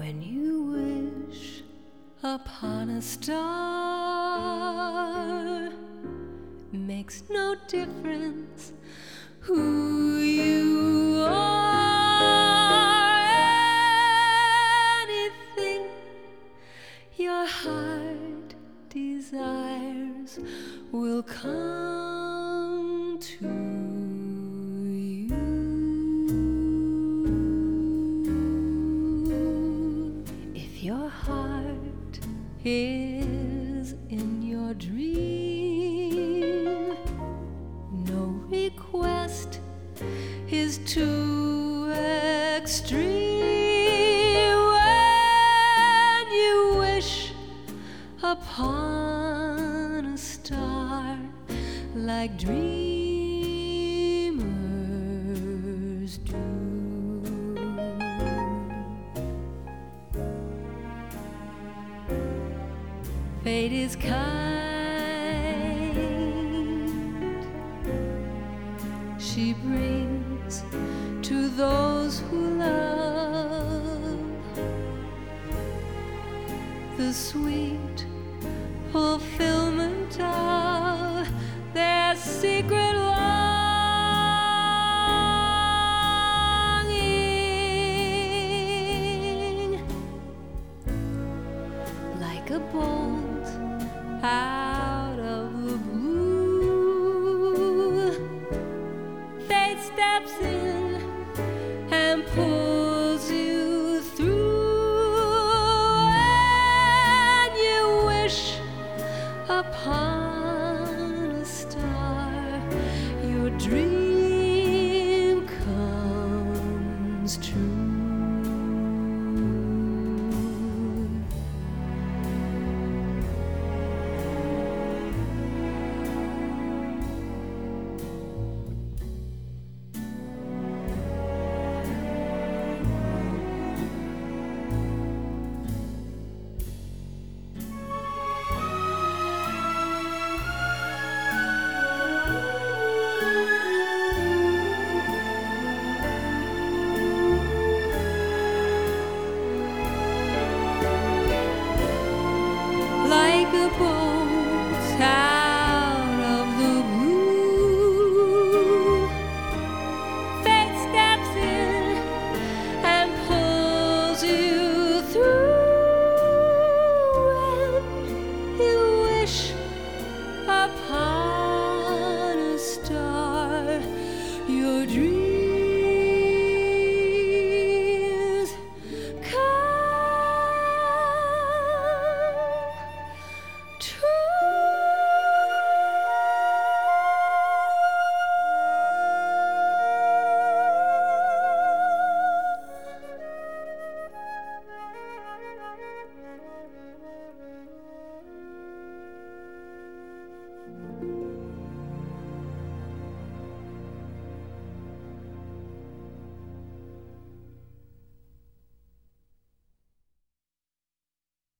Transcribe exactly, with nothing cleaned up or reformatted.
when you wish upon a star. Makes no difference who you are. Anything your heart desires will come to you. If your heart is in your dream, no request is too extreme. When you wish upon a star like dreamers do. Fate is kind, she brings to those who love the sweet fulfillment of their secret longing. Like a bolt out of the blue, fate steps in and pulls you through. And you wish upon a star, your dream comes true. Like a bolt out of the blue, fate steps in and pulls you through. When you wish upon a star, your dream